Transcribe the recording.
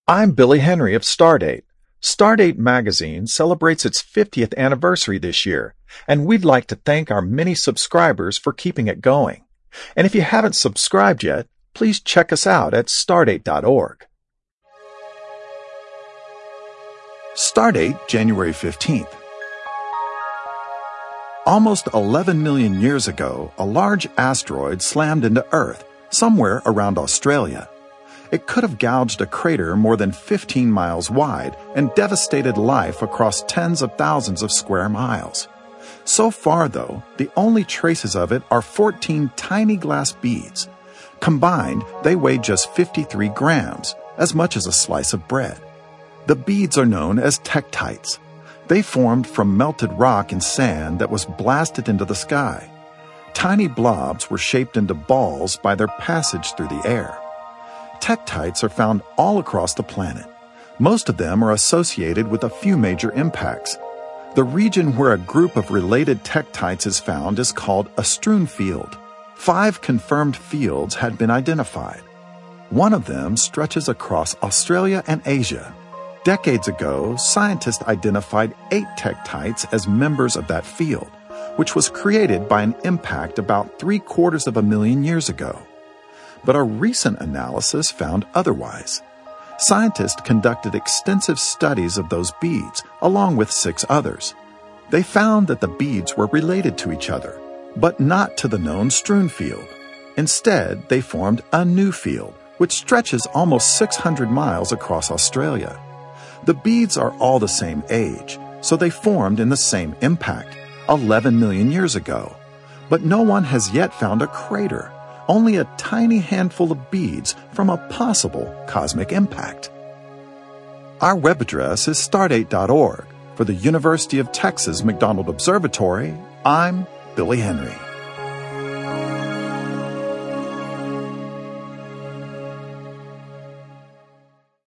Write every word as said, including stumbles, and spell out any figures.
I'm Billy Henry of Stardate. Stardate magazine celebrates its fiftieth anniversary this year, and we'd like to thank our many subscribers for keeping it going. And if you haven't subscribed yet, please check us out at stardate dot org. Stardate, January fifteenth. Almost eleven million years ago, a large asteroid slammed into Earth, somewhere around Australia. It could have gouged a crater more than fifteen miles wide and devastated life across tens of thousands of square miles. So far, though, the only traces of it are fourteen tiny glass beads. Combined, they weigh just fifty-three grams, as much as a slice of bread. The beads are known as tektites. They formed from melted rock and sand that was blasted into the sky. Tiny blobs were shaped into balls by their passage through the air. Tektites are found all across the planet. Most of them are associated with a few major impacts. The region where a group of related tektites is found is called a strewn field. Five confirmed fields had been identified. One of them stretches across Australia and Asia. Decades ago, scientists identified eight tektites as members of that field, which was created by an impact about three quarters of a million years ago. But a recent analysis found otherwise. Scientists conducted extensive studies of those beads, along with six others. They found that the beads were related to each other, but not to the known strewn field. Instead, they formed a new field, which stretches almost six hundred miles across Australia. The beads are all the same age, so they formed in the same impact, eleven million years ago. But no one has yet found a crater. Only a tiny handful of beads from a possible cosmic impact. Our web address is stardate dot org. For the University of Texas McDonald Observatory, I'm Billy Henry.